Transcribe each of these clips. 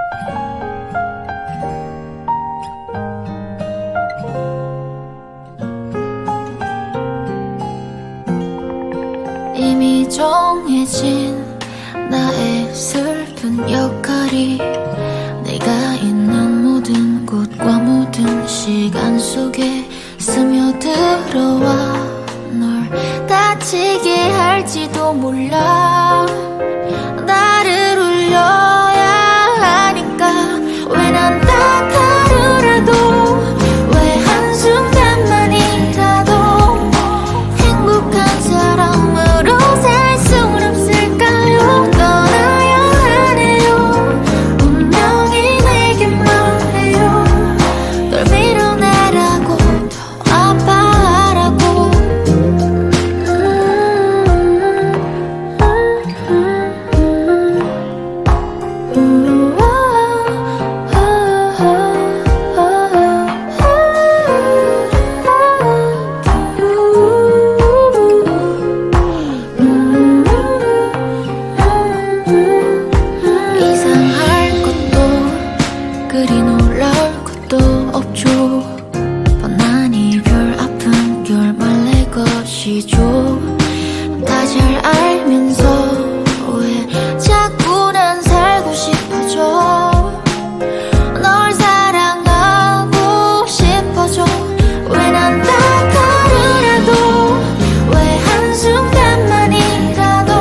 이미 정해진 나의 슬픈 역할이 내가 있는 모든 곳과 모든 시간 속에 스며들어와 널 다치게 할지도 몰라. 나를 울려야 하니까 왜 난 딱 하루라도 왜 한순간만이라도 행복한 사람으로 살 순 없을까요? 떠나야 하네요. 운명이 내게 말해요. 널 밀어내라고 더 아파하라고. 이상할 것도 그리 놀랄 것도 없죠. 뻔한 이별 아픈 결말 내 것이죠. 다 잘 알면서 왜 자꾸 난 살고 싶어져. 널 사랑하고 싶어져. 왜 난 딱 하루라도 왜 한순간만이라도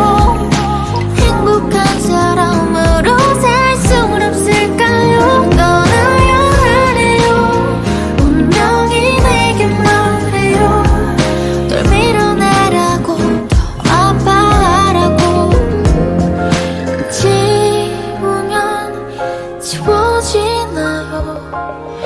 행복한 사람으로 살 순 없을까요? 떠나야 하네요. 운명이 내게 말해요. 널 밀어내라고 더 아파하라고. 지우면 지워지나요?